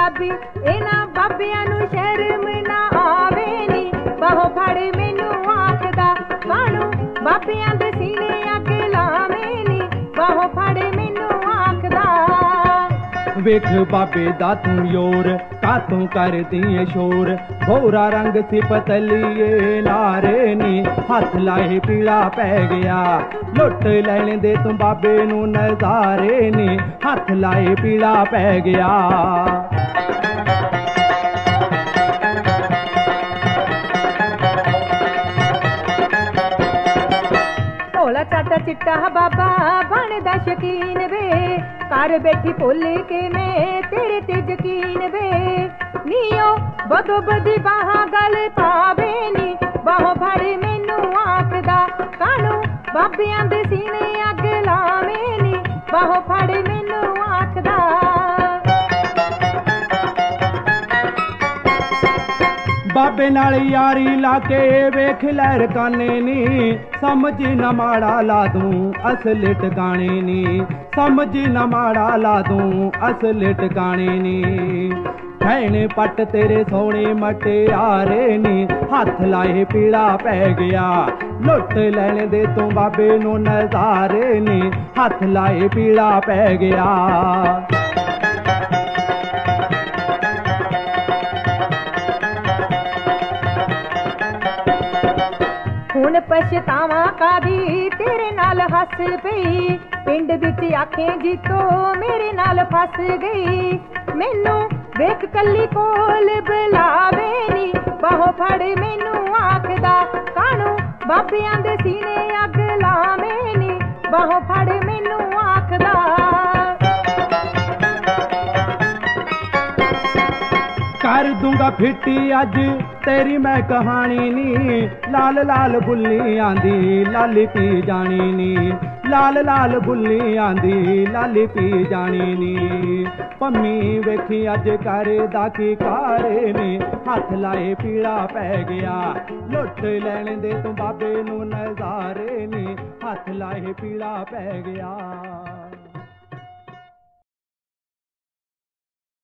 गुलाबी इन्हां बाबियां नूं शर्म ना आवे नी बाहों फड़ मैनू आखदा कानू बाबियां दे सीने अग लावे नी बाहों फड़ मैनू आखदा वेख बाबे दा तू योर कातों कर दिए शोर भोरा रंग सी पतलिए लारे नी हथ लाए पीला पै गया लुट लैण दे तू बाबे नू नजारे नी हथ लाए पीला पै गया भोला चाटा चिट्टा बाबा बनदा शकीन वे घर बैठी भुल के मैं तेरे ते यकीन वे नीओ बदो बदी बाहां गल पावे नी बाहों फड़ मैनू आखदा कानू बाबियां दे सीने अग लावे नी बाहों फड़ मैनू आखदा बाबे नाल यारी लाके वेख लहर काने नी समझ न माड़ा ला दूं असल टकाने नी समझ न माड़ा ला दूं असल टकाने नी भैन पट तेरे सोने मटियारे नी हथ लाए पीड़ा पै गया लुट लैण दे तू बाबे नू नजारे नी हथ लाए पीड़ा पै गया हुण पछतावा कादी तेरे नाल हस पई पिंड विच आखे जीतो मेरे नाल फस गई मैनू वेख कल्ली कोल बुलावे नी बाहों फड़ मैनू आखदा कानू बाबियां दे सीने अग लावे नी बाहों फड़ मैनू आखदा कर दूंगा फिटी अज तेरी मैं कहानी नी लाल लाल बुल्ली आंदी लाली पी जानी नी लाल लाल बुल्ली आंदी लाली पी जानी नी पम्मी वेखी अज करे दा की कारे नी हथ लाए पीड़ा पै गया लुट लैण दे तू बाबे नू नजारे नी हथ लाए पीड़ा पै गया।